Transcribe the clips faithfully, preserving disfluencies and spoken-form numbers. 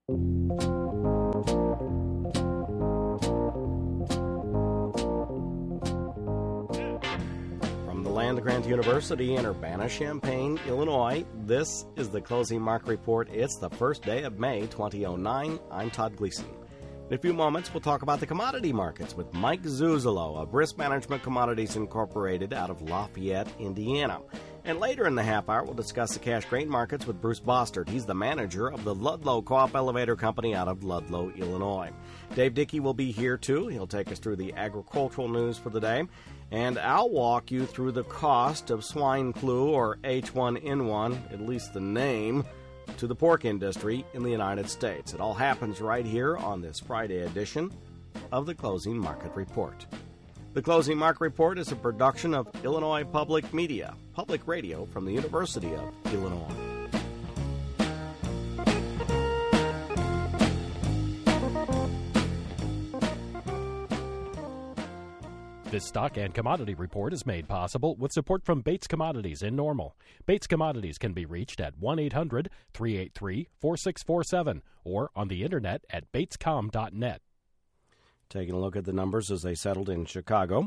From the land-grant University in Urbana-Champaign, Illinois, this is the Closing Market Report. It's the first day of May twenty oh nine. I'm Todd Gleason. In a few moments, we'll talk about the commodity markets with Mike Zuzolo of Risk Management Commodities Incorporated out of Lafayette, Indiana. And later in the half hour, we'll discuss the cash grain markets with Bruce Bostard. He's the manager of the Ludlow Co-op Elevator Company out of Ludlow, Illinois. Dave Dickey will be here, too. He'll take us through the agricultural news for the day. And I'll walk you through the cost of swine flu, or H one N one, at least the name, to the pork industry in the United States. It all happens right here on this Friday edition of the Closing Market Report. The Closing Market Report is a production of Illinois Public Media, public radio from the University of Illinois. This stock and commodity report is made possible with support from Bates Commodities in Normal. Bates Commodities can be reached at one eight hundred three eight three four six four seven or on the internet at bates com dot net. Taking a look at the numbers as they settled in Chicago.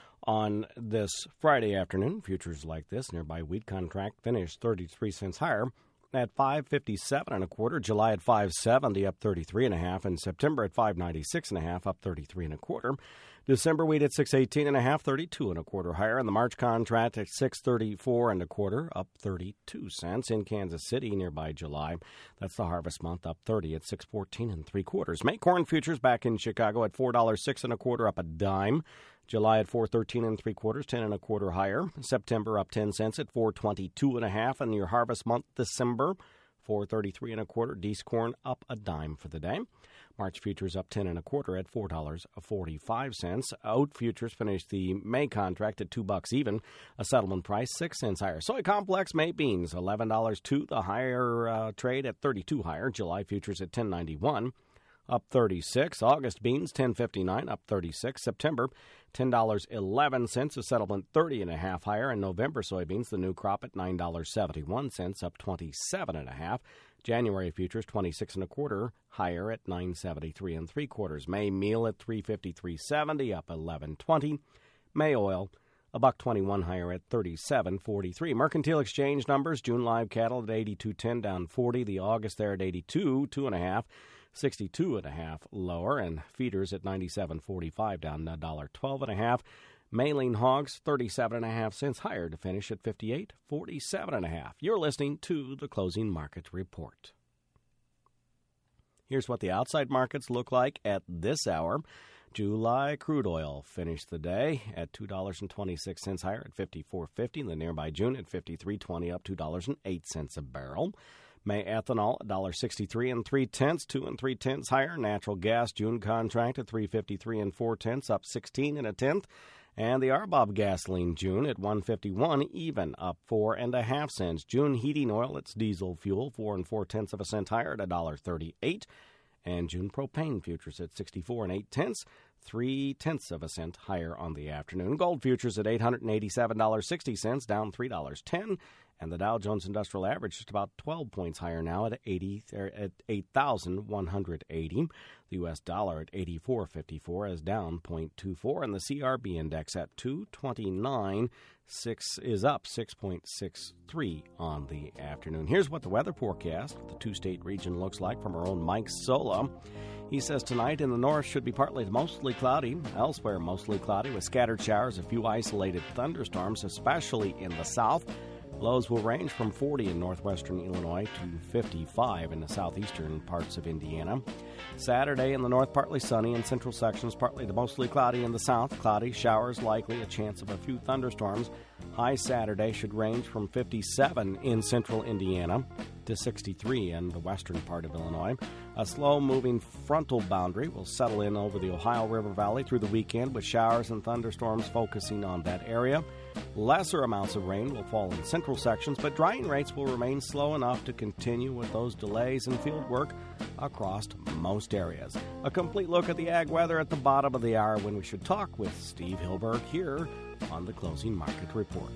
On this Friday afternoon, futures like this, nearby wheat contract finished thirty-three cents higher at five fifty-seven and a quarter. July at five seventy, up thirty-three and a half, and September at five ninety-six and a half, up thirty-three and a quarter. December wheat at six eighteen and a half, thirty-two and a quarter higher, and the March contract at six thirty-four and a quarter, up thirty-two cents. In Kansas City, nearby July, that's the harvest month, up thirty at six fourteen and three quarters. May corn futures back in Chicago at four dollars six and a quarter, up a dime. July at four thirteen and three quarters, ten and a quarter higher. September up ten cents at four twenty-two and a half, and your harvest month December four thirty-three and a quarter. Deese corn up a dime for the day. March futures up ten and a quarter at four dollars forty-five cents. Oat futures finished the May contract at two bucks even. A settlement price six cents higher. Soy complex May beans eleven dollars two. The higher uh, trade at thirty-two higher. July futures at ten ninety-one. Up thirty-six. August beans ten fifty-nine, up thirty-six. September ten dollars eleven cents, a settlement thirty and a half higher. And November soybeans, the new crop at nine dollars seventy-one, up twenty-seven and a half. January futures twenty-six and a quarter higher at nine seventy-three and three quarters. May meal at three fifty-three seventy, up eleven twenty. May oil a buck twenty-one higher at thirty-seven forty-three. Mercantile exchange numbers: June live cattle at eighty-two ten, down forty. The August there at eighty-two, two and a half. sixty-two and a half lower, and feeders at ninety-seven forty-five, down a dollar twelve and a half. May lean hogs thirty-seven and a half cents higher to finish at fifty-eight forty-seven and a half. You're listening to the Closing Market Report. Here's what the outside markets look like at this hour. July crude oil finished the day at two dollars and twenty-six cents higher at fifty-four fifty. The nearby June at fifty-three twenty, up two dollars and eight cents a barrel. May ethanol one dollar sixty-three and three tenths, two and three tenths higher. Natural gas June contract at three fifty-three and four tenths, up sixteen and a tenth. And the R B O B gasoline June at one fifty-one, even, up four and a half cents. June heating oil, it's diesel fuel, four and four tenths of a cent higher at one dollar thirty-eight. And June propane futures at sixty-four and eight tenths, three tenths of a cent higher on the afternoon. Gold futures at eight hundred eighty-seven dollars and sixty cents, down three dollars and ten cents. And the Dow Jones Industrial Average just about twelve points higher now at eighty at eight thousand one hundred eighty. The U S dollar at eighty-four fifty-four is down zero point two four, and the C R B index at two twenty-nine six is up six point six three on the afternoon. Here's what the weather forecast for the two-state region looks like from our own Mike Sola. He says tonight in the north should be partly to mostly cloudy. Elsewhere, mostly cloudy with scattered showers, a few isolated thunderstorms, especially in the south. Lows will range from forty in northwestern Illinois to fifty-five in the southeastern parts of Indiana. Saturday in the north, partly sunny. In central sections, partly to mostly cloudy in the south. Cloudy, showers likely, a chance of a few thunderstorms. High Saturday should range from fifty-seven in central Indiana to sixty-three in the western part of Illinois. A slow-moving frontal boundary will settle in over the Ohio River Valley through the weekend, with showers and thunderstorms focusing on that area. Lesser amounts of rain will fall in central sections, but drying rates will remain slow enough to continue with those delays in field work across most areas. A complete look at the ag weather at the bottom of the hour when we should talk with Steve Hilberg here on the Closing Market Report.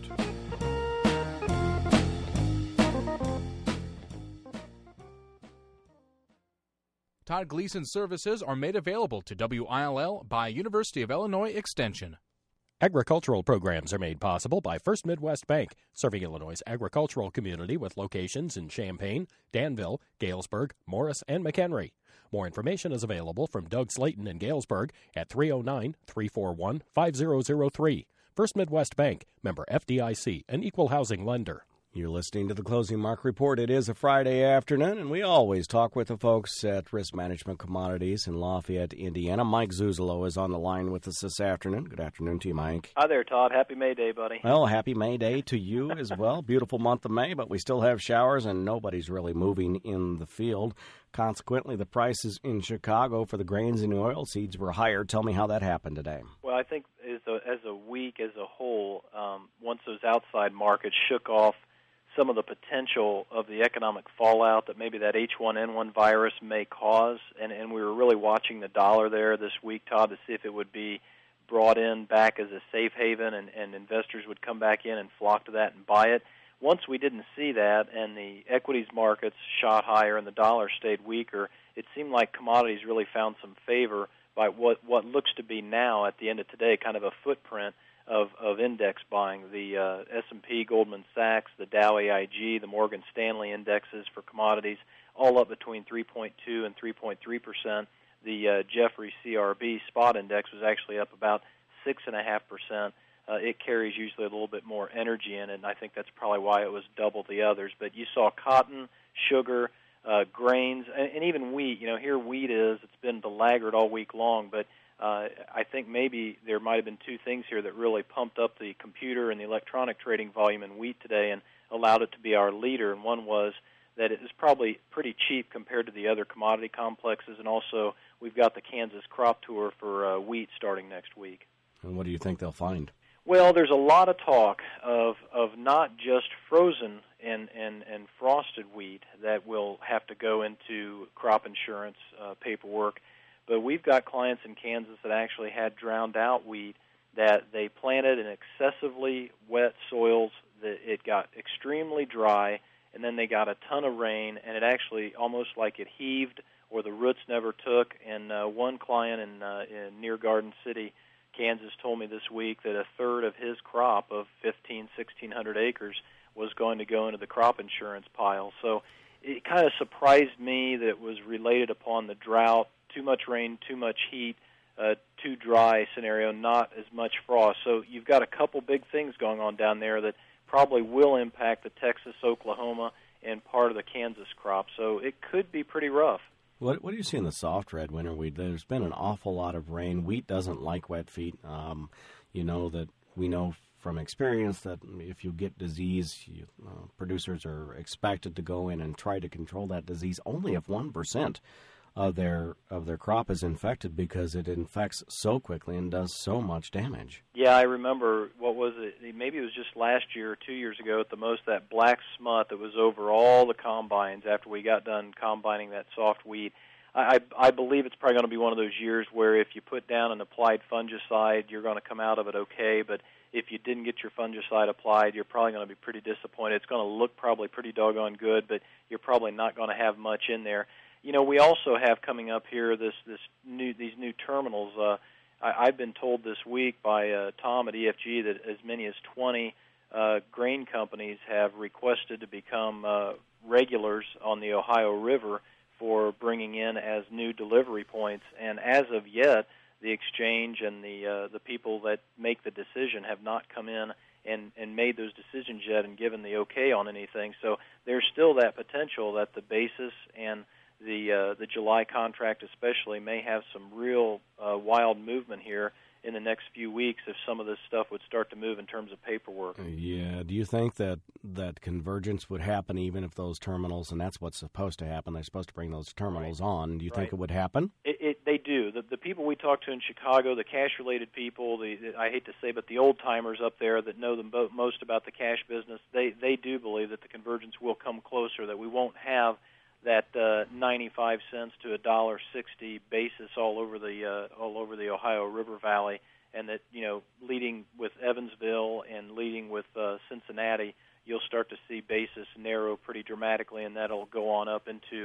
Todd Gleason services are made available to W I L L by University of Illinois Extension. Agricultural programs are made possible by First Midwest Bank, serving Illinois' agricultural community with locations in Champaign, Danville, Galesburg, Morris, and McHenry. More information is available from Doug Slayton in Galesburg at three oh nine, three four one, five oh oh three. First Midwest Bank, member F D I C, an equal housing lender. You're listening to the Closing Mark Report. It is a Friday afternoon, and we always talk with the folks at Risk Management Commodities in Lafayette, Indiana. Mike Zuzolo is on the line with us this afternoon. Good afternoon to you, Mike. Hi there, Todd. Happy May Day, buddy. Well, happy May Day to you as well. Beautiful month of May, but we still have showers, and nobody's really moving in the field. Consequently, the prices in Chicago for the grains and the oil seeds were higher. Tell me how that happened today. Well, I think as a, as a week as a whole, um, once those outside markets shook off some of the potential of the economic fallout that maybe that H one N one virus may cause, and, and we were really watching the dollar there this week, Todd, to see if it would be brought in back as a safe haven and, and investors would come back in and flock to that and buy it. Once we didn't see that and the equities markets shot higher and the dollar stayed weaker, it seemed like commodities really found some favor by what, what looks to be now, at the end of today, kind of a footprint of, of index buying. The uh, S and P, Goldman Sachs, the Dow A I G, the Morgan Stanley indexes for commodities, all up between three point two and three point three percent. The uh, Jefferies C R B spot index was actually up about six point five percent. Uh, it carries usually a little bit more energy in it, and I think that's probably why it was double the others. But you saw cotton, sugar, uh, grains, and, and even wheat. You know, here wheat is, it's been the laggard all week long, but uh, I think maybe there might have been two things here that really pumped up the computer and the electronic trading volume in wheat today and allowed it to be our leader. And one was that it is probably pretty cheap compared to the other commodity complexes, and also we've got the Kansas crop tour for uh, wheat starting next week. And what do you think they'll find? Well, there's a lot of talk of of not just frozen and, and, and frosted wheat that will have to go into crop insurance uh, paperwork, but we've got clients in Kansas that actually had drowned out wheat that they planted in excessively wet soils, that it got extremely dry, and then they got a ton of rain, and it actually almost like it heaved or the roots never took. And uh, one client in, uh, in near Garden City, Kansas, told me this week that a third of his crop of fifteen, sixteen hundred acres was going to go into the crop insurance pile. So it kind of surprised me that it was related upon the drought, too much rain, too much heat, uh, too dry scenario, not as much frost. So you've got a couple big things going on down there that probably will impact the Texas, Oklahoma, and part of the Kansas crop. So it could be pretty rough. What, what do you see in the soft red winter wheat? There's been an awful lot of rain. Wheat doesn't like wet feet. Um, you know that we know from experience that if you get disease, you, uh, producers are expected to go in and try to control that disease. Only if one percent of their of their crop is infected, because it infects so quickly and does so much damage. Yeah, I remember, what was it, maybe it was just last year or two years ago at the most, that black smut that was over all the combines after we got done combining that soft wheat. I, I, I believe it's probably going to be one of those years where if you put down an applied fungicide, you're going to come out of it okay, but if you didn't get your fungicide applied, you're probably going to be pretty disappointed. It's going to look probably pretty doggone good, but you're probably not going to have much in there. You know, we also have coming up here this this new these new terminals. Uh, I, I've been told this week by uh, Tom at E F G that as many as twenty uh, grain companies have requested to become uh, regulars on the Ohio River for bringing in as new delivery points. And as of yet, the exchange and the uh, the people that make the decision have not come in and, and made those decisions yet and given the okay on anything. So there's still that potential that the basis and the uh, the July contract especially may have some real uh, wild movement here in the next few weeks if some of this stuff would start to move in terms of paperwork. Yeah. Do you think that, that convergence would happen even if those terminals, and that's what's supposed to happen, they're supposed to bring those terminals right on, do you right. think it would happen? It, it, they do. The, the people we talk to in Chicago, the cash-related people, the, the I hate to say, but the old-timers up there that know the bo- most about the cash business, they, they do believe that the convergence will come closer, that we won't have that uh, ninety-five cents to a dollar sixty basis all over the uh, all over the Ohio River Valley, and that, you know, leading with Evansville and leading with uh, Cincinnati, you'll start to see basis narrow pretty dramatically, and that'll go on up into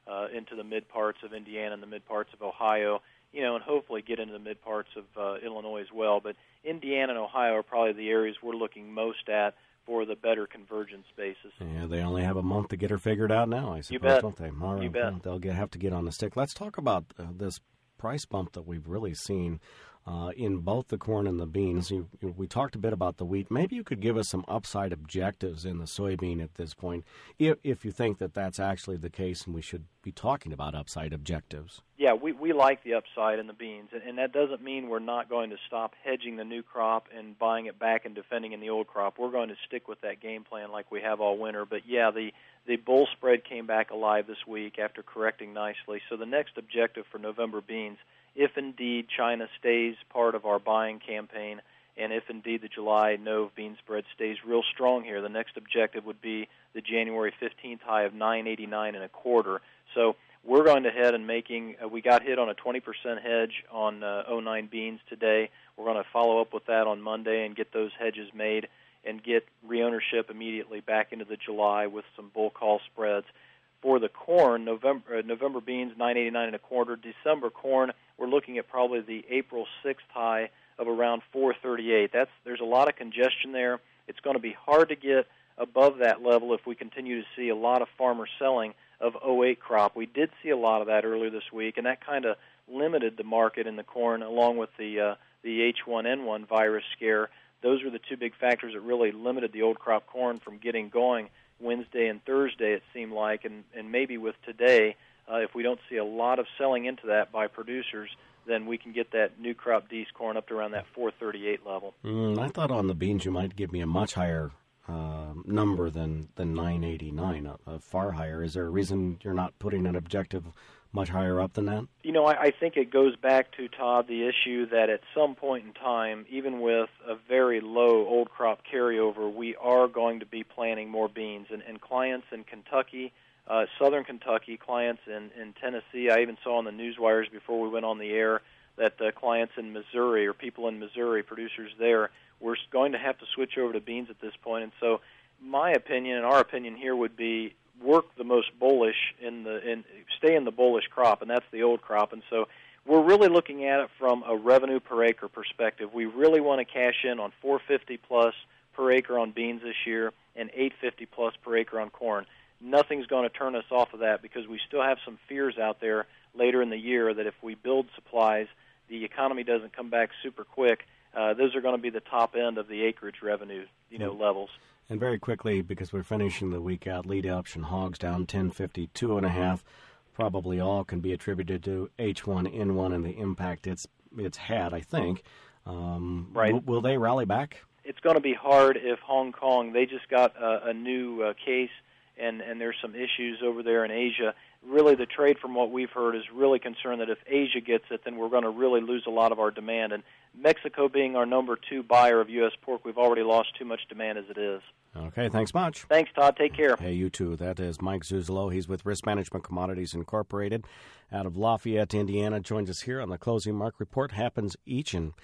uh, into the mid parts of Indiana and the mid parts of Ohio, you know, and hopefully get into the mid parts of uh, Illinois as well. But Indiana and Ohio are probably the areas we're looking most at for the better convergence basis. Yeah, they only have a month to get her figured out now, I suppose, you bet. don't they? All right, you bet. Well, they'll get, have to get on the stick. Let's talk about uh, this price bump that we've really seen uh, in both the corn and the beans. You, you, we talked a bit about the wheat. Maybe you could give us some upside objectives in the soybean at this point, if, if you think that that's actually the case and we should be talking about upside objectives. Yeah, we, we like the upside in the beans, and, and that doesn't mean we're not going to stop hedging the new crop and buying it back and defending in the old crop. We're going to stick with that game plan like we have all winter. But, yeah, the, the bull spread came back alive this week after correcting nicely. So the next objective for November beans, if indeed China stays part of our buying campaign, and if indeed the July Nove bean spread stays real strong here, the next objective would be the January fifteenth high of nine eighty-nine and a quarter. So we're going to head and making, uh, we got hit on a twenty percent hedge on uh, oh nine beans today. We're going to follow up with that on Monday and get those hedges made and get reownership immediately back into the July with some bull call spreads. For the corn, November uh, November beans, nine eighty-nine and a quarter. December corn, we're looking at probably the April sixth high of around four thirty-eight. That's there's a lot of congestion there. It's going to be hard to get above that level if we continue to see a lot of farmer selling of oh eight crop. We did see a lot of that earlier this week, and that kind of limited the market in the corn, along with the uh, the H one N one virus scare. Those were the two big factors that really limited the old crop corn from getting going Wednesday and Thursday, it seemed like, and, and maybe with today, uh, if we don't see a lot of selling into that by producers, then we can get that new crop D's corn up to around that four thirty-eight level. Mm, I thought on the beans you might give me a much higher uh, number than, than nine eighty-nine, a, a far higher. Is there a reason you're not putting an objective much higher up than that? You know, I, I think it goes back to, Todd, the issue that at some point in time, even with a very low old crop carryover, we are going to be planting more beans. And, and clients in Kentucky, uh, southern Kentucky, clients in, in Tennessee, I even saw on the news wires before we went on the air that uh, clients in Missouri or people in Missouri, producers there, we're going to have to switch over to beans at this point. And so my opinion and our opinion here would be work the most bullish in the in stay in the bullish crop, and that's the old crop. And so we're really looking at it from a revenue per acre perspective. We really want to cash in on four fifty plus per acre on beans this year and eight fifty plus per acre on corn. Nothing's going to turn us off of that because we still have some fears out there later in the year that if we build supplies, the economy doesn't come back super quick. Uh, those are going to be the top end of the acreage revenue, you know, mm-hmm. levels. And very quickly, because we're finishing the week out, lead option hogs down ten fifty-two and a half. Probably all can be attributed to H one N one and the impact it's it's had, I think. Um, right. W- will they rally back? It's going to be hard if Hong Kong, they just got a, a new uh, case, and, and there's some issues over there in Asia. Really, the trade, from what we've heard, is really concerned that if Asia gets it, then we're going to really lose a lot of our demand. And Mexico being our number two buyer of U S pork, we've already lost too much demand as it is. Okay, thanks much. Thanks, Todd. Take care. Hey, you too. That is Mike Zuzolo. He's with Risk Management Commodities Incorporated out of Lafayette, Indiana. Joins us here on the Closing Mark Report. Happens each and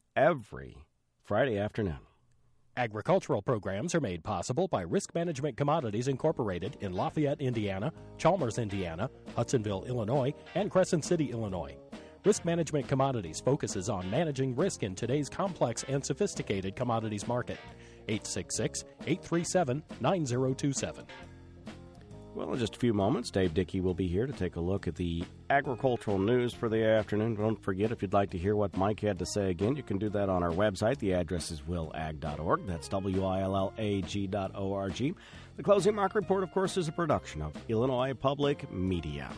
every Friday afternoon. Agricultural programs are made possible by Risk Management Commodities Incorporated in Lafayette, Indiana, Chalmers, Indiana, Hudsonville, Illinois, and Crescent City, Illinois. Risk Management Commodities focuses on managing risk in today's complex and sophisticated commodities market. eight six six, eight three seven, nine zero two seven. Well, in just a few moments, Dave Dickey will be here to take a look at the agricultural news for the afternoon. Don't forget, if you'd like to hear what Mike had to say again, you can do that on our website. The address is will ag dot org. That's W I L L A G dot O R G. The Closing Mark Report, of course, is a production of Illinois Public Media.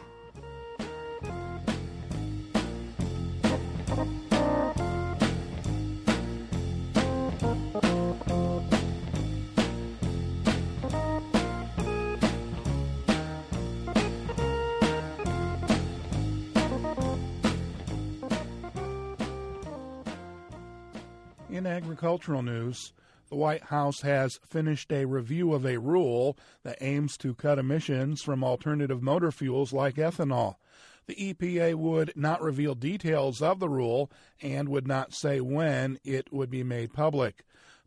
In agricultural news, the White House has finished a review of a rule that aims to cut emissions from alternative motor fuels like ethanol. The E P A would not reveal details of the rule and would not say when it would be made public.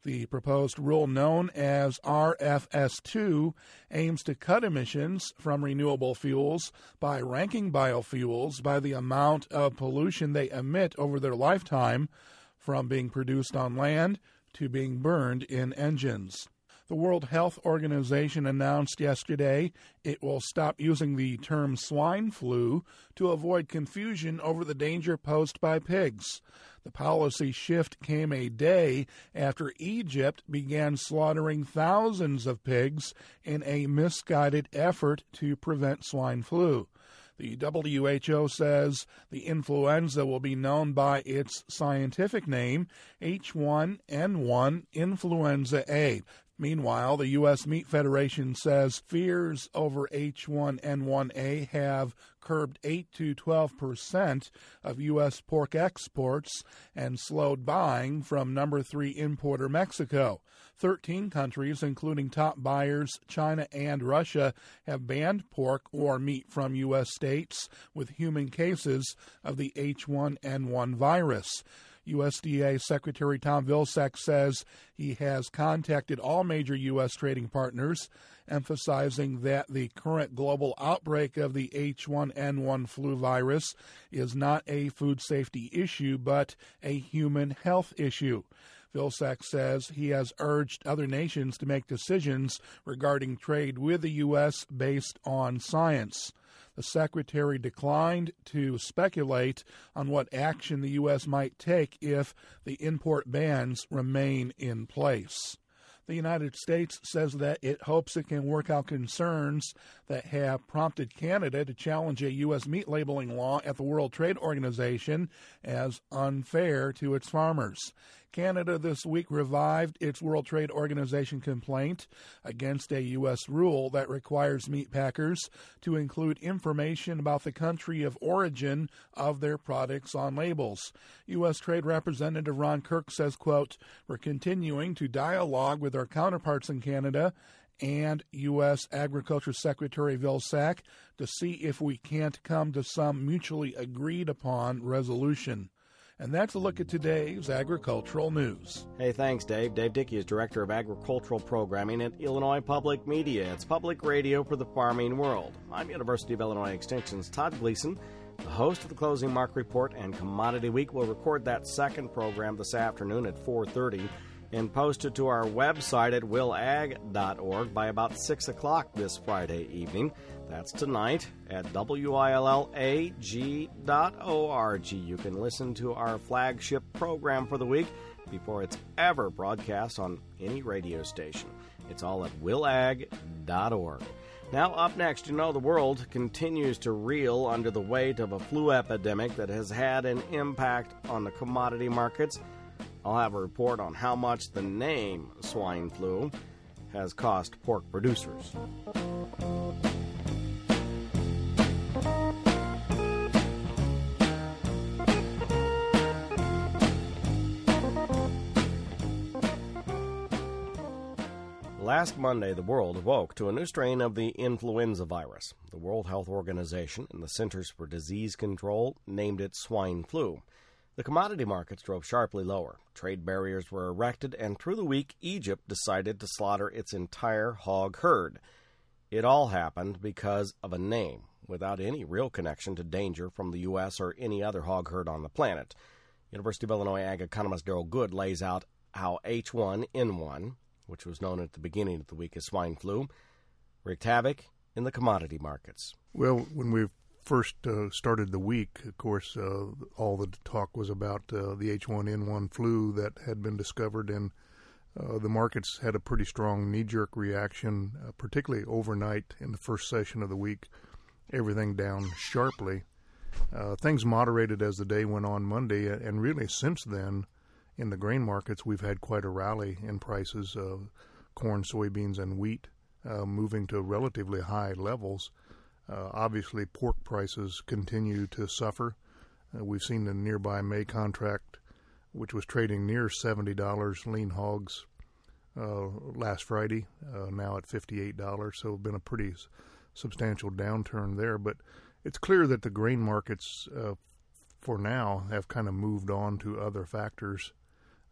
The proposed rule, known as R F S two, aims to cut emissions from renewable fuels by ranking biofuels by the amount of pollution they emit over their lifetime, from being produced on land to being burned in engines. The World Health Organization announced yesterday it will stop using the term swine flu to avoid confusion over the danger posed by pigs. The policy shift came a day after Egypt began slaughtering thousands of pigs in a misguided effort to prevent swine flu. The W H O says the influenza will be known by its scientific name, H one N one influenza A. Meanwhile, the U S. Meat Federation says fears over H one N one A have curbed eight to twelve percent of U S pork exports and slowed buying from number three importer Mexico. Thirteen countries, including top buyers China and Russia, have banned pork or meat from U S states with human cases of the H one N one virus. U S D A Secretary Tom Vilsack says he has contacted all major U S trading partners, emphasizing that the current global outbreak of the H one N one flu virus is not a food safety issue, but a human health issue. Vilsack says he has urged other nations to make decisions regarding trade with the U S based on science. The Secretary declined to speculate on what action the U S might take if the import bans remain in place. The United States says that it hopes it can work out concerns that have prompted Canada to challenge a U S meat labeling law at the World Trade Organization as unfair to its farmers. Canada this week revived its World Trade Organization complaint against a U S rule that requires meat packers to include information about the country of origin of their products on labels. U S. Trade Representative Ron Kirk says, quote, "We're continuing to dialogue with our counterparts in Canada and U S. Agriculture Secretary Vilsack to see if we can't come to some mutually agreed upon resolution." And that's a look at today's agricultural news. Hey, thanks, Dave. Dave Dickey is Director of Agricultural Programming at Illinois Public Media. It's public radio for the farming world. I'm University of Illinois Extension's Todd Gleason, the host of the Closing Market Report and Commodity Week. We'll record that second program this afternoon at four thirty and post it to our website at will ag dot org by about six o'clock this Friday evening. That's tonight at W I L L A G dot org. You can listen to our flagship program for the week before it's ever broadcast on any radio station. It's all at will ag dot org. Now, up next, you know the world continues to reel under the weight of a flu epidemic that has had an impact on the commodity markets. I'll have a report on how much the name swine flu has cost pork producers. Last Monday, the world awoke to a new strain of the influenza virus. The World Health Organization and the Centers for Disease Control named it swine flu. The commodity markets drove sharply lower. Trade barriers were erected, and through the week, Egypt decided to slaughter its entire hog herd. It all happened because of a name, without any real connection to danger from the U S or any other hog herd on the planet. University of Illinois ag economist Darrell Good lays out how H one N one, which was known at the beginning of the week as swine flu, wreaked havoc in the commodity markets. Well, when we first uh, started the week, of course, uh, all the talk was about uh, the H one N one flu that had been discovered, and uh, the markets had a pretty strong knee-jerk reaction, uh, particularly overnight in the first session of the week, everything down sharply. Uh, things moderated as the day went on Monday, and really since then, in the grain markets, we've had quite a rally in prices of corn, soybeans, and wheat, uh, moving to relatively high levels. Uh, obviously, pork prices continue to suffer. Uh, we've seen the nearby May contract, which was trading near seventy dollars, lean hogs, uh, last Friday, uh, now at fifty-eight dollars. So it's been a pretty s- substantial downturn there. But it's clear that the grain markets, uh, for now, have kind of moved on to other factors.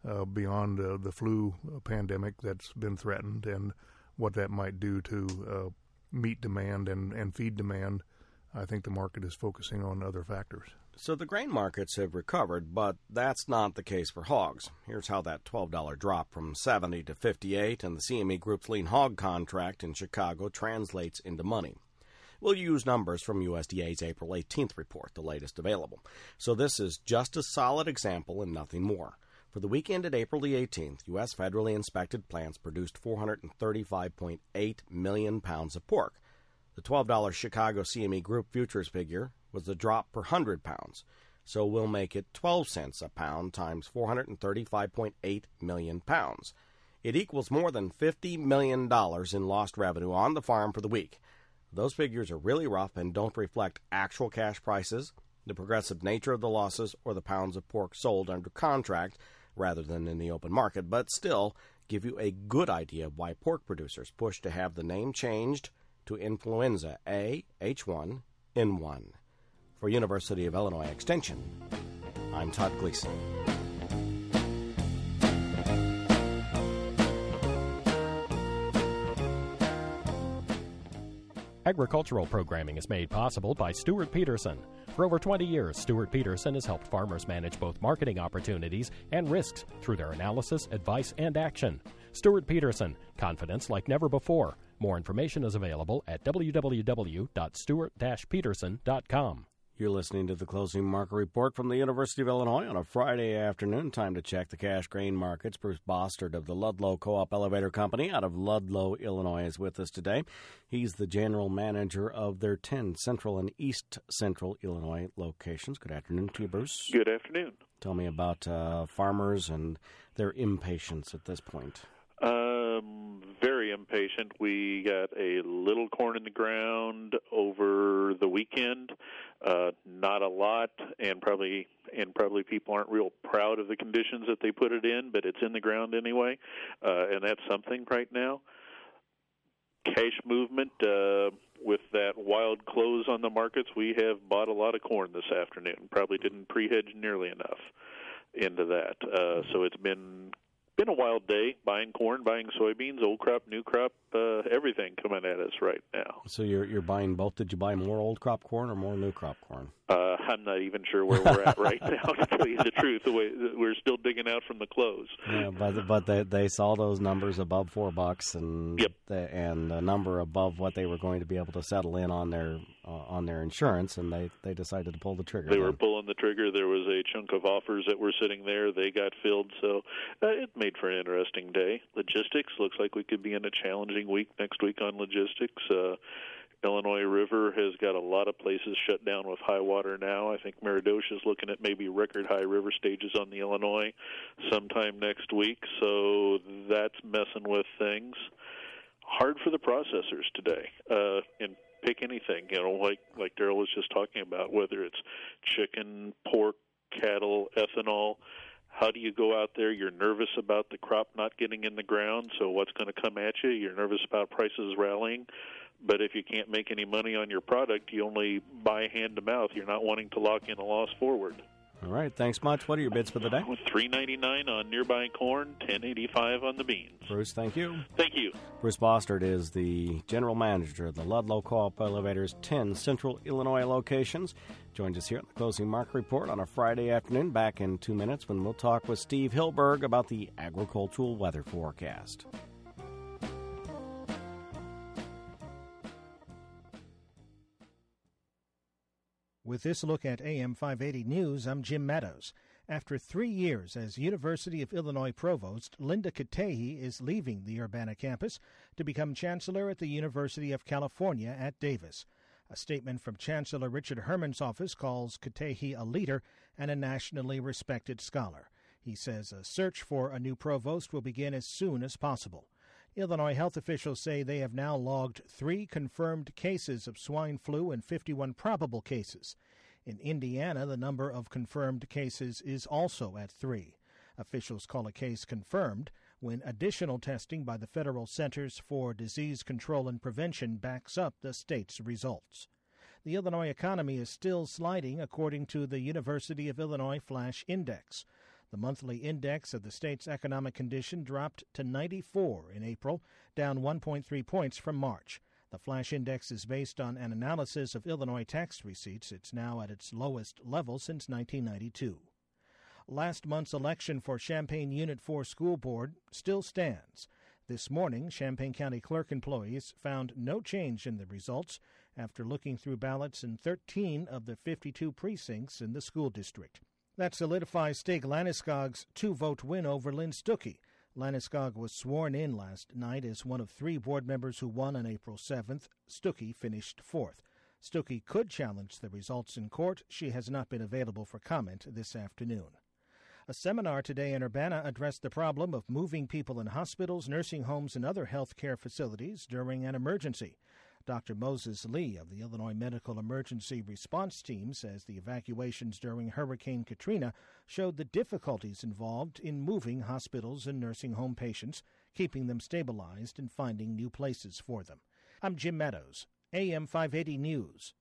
uh, beyond uh, the flu pandemic that's been threatened and what that might do to uh, meat demand and, and feed demand. I think the market is focusing on other factors. So the grain markets have recovered, but that's not the case for hogs. Here's how that twelve dollars drop from seventy to fifty-eight and the C M E Group's lean hog contract in Chicago translates into money. We'll use numbers from U S D A's April eighteenth report, the latest available. So this is just a solid example and nothing more. For the week ended April the eighteenth, U S federally inspected plants produced four hundred thirty-five point eight million pounds of pork. The twelve dollars Chicago C M E Group futures figure was the drop per one hundred pounds, so we'll make it twelve cents a pound times four hundred thirty-five point eight million pounds. It equals more than fifty million dollars in lost revenue on the farm for the week. Those figures are really rough and don't reflect actual cash prices, the progressive nature of the losses, or the pounds of pork sold under contract rather than in the open market, but still give you a good idea of why pork producers push to have the name changed to Influenza A H one N one. For University of Illinois Extension, I'm Todd Gleason. Agricultural programming is made possible by Stuart Peterson. For over twenty years, Stuart Peterson has helped farmers manage both marketing opportunities and risks through their analysis, advice, and action. Stuart Peterson, confidence like never before. More information is available at w w w dot stuart dash peterson dot com. You're listening to the Closing Market Report from the University of Illinois on a Friday afternoon. Time to check the cash grain markets. Bruce Bostard of the Ludlow Co-op Elevator Company out of Ludlow, Illinois, is with us today. He's the general manager of their ten Central and East Central Illinois locations. Good afternoon to you, Bruce. Good afternoon. Tell me about uh, farmers and their impatience at this point. Um, very impatient. We got a little corn in the ground over the weekend. Uh, not a lot, and probably and probably people aren't real proud of the conditions that they put it in, but it's in the ground anyway, uh, and that's something right now. Cash movement, uh, with that wild close on the markets, we have bought a lot of corn this afternoon. Probably didn't pre-hedge nearly enough into that. Uh, so it's been been a wild day, buying corn, buying soybeans, old crop, new crop, uh, everything coming at us right now. So you're you're buying both. Did you buy more old crop corn or more new crop corn? Uh, I'm not even sure where we're at right now, to tell you the truth. The way we're still digging out from the close. Yeah, but but they they saw those numbers above four bucks, and yep. the, and a number above what they were going to be able to settle in on their uh, on their insurance, and they, they decided to pull the trigger. They then. were pulling the trigger. There was a chunk of offers that were sitting there. They got filled, so uh, it made for an interesting day. Logistics looks like we could be in a challenging week next week on logistics. Uh, Illinois River has got a lot of places shut down with high water now. I think Meridosha is looking at maybe record high river stages on the Illinois sometime next week, so that's messing with things. Hard for the processors today. Uh, and pick anything, you know, like like Darrell was just talking about, whether it's chicken, pork, cattle, ethanol. How do you go out there? You're nervous about the crop not getting in the ground, so what's going to come at you? You're nervous about prices rallying. But if you can't make any money on your product, you only buy hand to mouth. You're not wanting to lock in a loss forward. All right, thanks much. What are your bids for the day? three ninety-nine on nearby corn, ten eighty-five on the beans. Bruce, thank you. Thank you. Bruce Bostard is the general manager of the Ludlow Co-op Elevator's ten Central Illinois locations. Joins us here at the Closing Market Report on a Friday afternoon. Back in two minutes when we'll talk with Steve Hilberg about the agricultural weather forecast. With this look at A M five eighty News, I'm Jim Meadows. After three years as University of Illinois Provost, Linda Katehi is leaving the Urbana campus to become Chancellor at the University of California at Davis. A statement from Chancellor Richard Herman's office calls Katehi a leader and a nationally respected scholar. He says a search for a new provost will begin as soon as possible. Illinois health officials say they have now logged three confirmed cases of swine flu and fifty-one probable cases. In Indiana, the number of confirmed cases is also at three. Officials call a case confirmed when additional testing by the Federal Centers for Disease Control and Prevention backs up the state's results. The Illinois economy is still sliding according to the University of Illinois Flash Index. The monthly index of the state's economic condition dropped to ninety-four in April, down one point three points from March. The flash index is based on an analysis of Illinois tax receipts. It's now at its lowest level since nineteen ninety-two. Last month's election for Champaign Unit four School Board still stands. This morning, Champaign County Clerk employees found no change in the results after looking through ballots in thirteen of the fifty-two precincts in the school district. That solidifies Stig Landeskog's two-vote win over Lynn Stuckey. Landeskog was sworn in last night as one of three board members who won on April seventh. Stuckey finished fourth. Stuckey could challenge the results in court. She has not been available for comment this afternoon. A seminar today in Urbana addressed the problem of moving people in hospitals, nursing homes, and other health care facilities during an emergency. Doctor Moses Lee of the Illinois Medical Emergency Response Team says the evacuations during Hurricane Katrina showed the difficulties involved in moving hospitals and nursing home patients, keeping them stabilized, and finding new places for them. I'm Jim Meadows, A M five eighty News.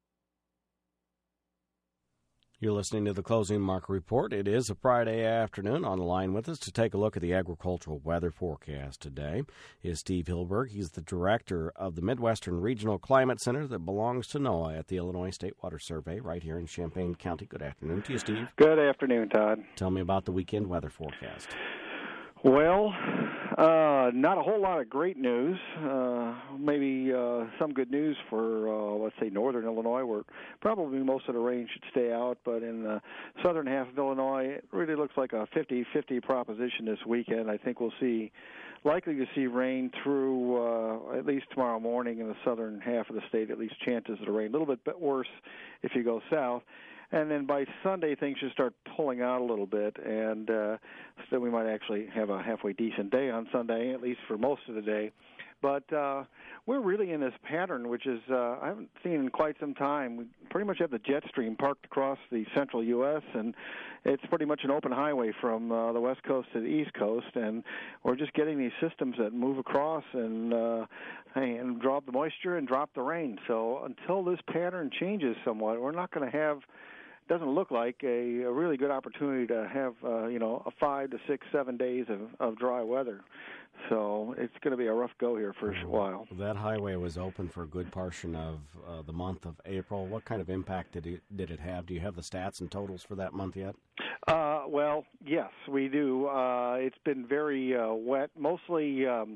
You're listening to the Closing Market Report. It is a Friday afternoon. On the line with us to take a look at the agricultural weather forecast today is Steve Hilberg. He's the director of the Midwestern Regional Climate Center that belongs to NOAA at the Illinois State Water Survey right here in Champaign County. Good afternoon to you, Steve. Good afternoon, Todd. Tell me about the weekend weather forecast. Well, uh, not a whole lot of great news. Uh, maybe uh, some good news for, uh, let's say, northern Illinois, where probably most of the rain should stay out. But in the southern half of Illinois, it really looks like a fifty-fifty proposition this weekend. I think we'll see, likely to see rain through uh, at least tomorrow morning in the southern half of the state, at least chances of the rain. A little bit worse if you go south. And then by Sunday, things should start pulling out a little bit, and uh, so we might actually have a halfway decent day on Sunday, at least for most of the day. But uh, we're really in this pattern, which is uh, I haven't seen in quite some time. We pretty much have the jet stream parked across the central U S, and it's pretty much an open highway from uh, the west coast to the east coast, and we're just getting these systems that move across and uh, and drop the moisture and drop the rain. So until this pattern changes somewhat, we're not going to have doesn't look like a, a really good opportunity to have, uh, you know, a five to six, seven days of, of dry weather. So it's going to be a rough go here for a while. That highway was open for a good portion of uh, the month of April. What kind of impact did it, did it have? Do you have the stats and totals for that month yet? Uh, well, yes, we do. Uh, it's been very uh, wet. Mostly um,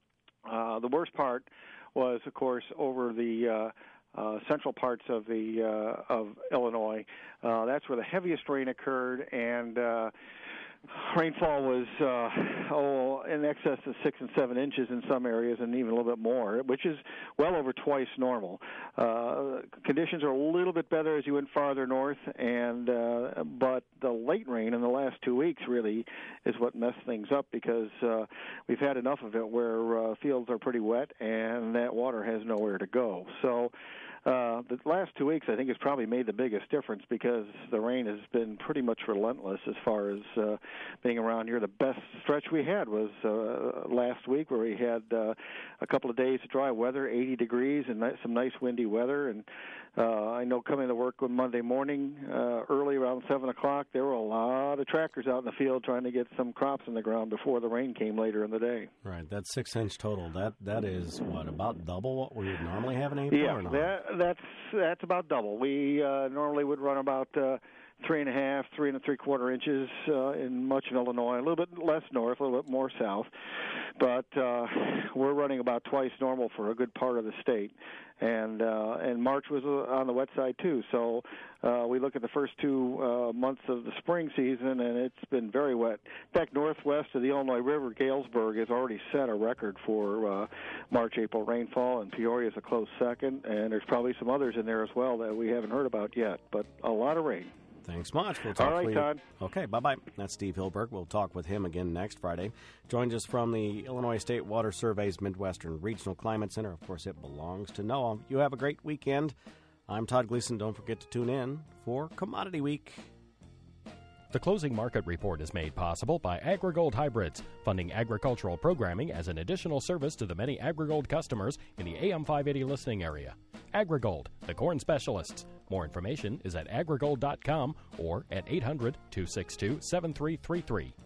uh, the worst part was, of course, over the uh, Uh, central parts of the uh, of Illinois. Uh, that's where the heaviest rain occurred, and uh, rainfall was uh, oh in excess of six and seven inches in some areas, and even a little bit more, which is well over twice normal. Uh, conditions are a little bit better as you went farther north, and uh, but the late rain in the last two weeks really is what messed things up, because uh, we've had enough of it where uh, fields are pretty wet and that water has nowhere to go. So. Uh, the last two weeks, I think, has probably made the biggest difference, because the rain has been pretty much relentless as far as uh, being around here. The best stretch we had was uh, last week, where we had uh, a couple of days of dry weather, eighty degrees, and some nice windy weather. And uh, I know coming to work on Monday morning, uh, early around seven o'clock, there were a lot of tractors out in the field trying to get some crops in the ground before the rain came later in the day. Right, that's six-inch total. That That is, what, about double what we would normally have in April? Yeah, or not? that, that's that's about double. We uh, normally would run about uh, three and a half, three and a three quarter inches uh, in much of Illinois, a little bit less north, a little bit more south, but uh, we're running about twice normal for a good part of the state. And uh, and March was on the wet side too. So uh, we look at the first two uh, months of the spring season, and it's been very wet. In fact, northwest of the Illinois River, Galesburg has already set a record for uh, March-April rainfall, and Peoria is a close second. And there's probably some others in there as well that we haven't heard about yet. But a lot of rain. Thanks much. We'll talk All right, with Todd. you. Okay, bye-bye. That's Steve Hilberg. We'll talk with him again next Friday. Joins us from the Illinois State Water Survey's Midwestern Regional Climate Center. Of course, it belongs to NOAA. You have a great weekend. I'm Todd Gleason. Don't forget to tune in for Commodity Week. The Closing Market Report is made possible by AgriGold Hybrids, funding agricultural programming as an additional service to the many AgriGold customers in the A M five eighty listening area. AgriGold, the corn specialists. More information is at agrigold dot com or at eight hundred, two six two, seven three three three.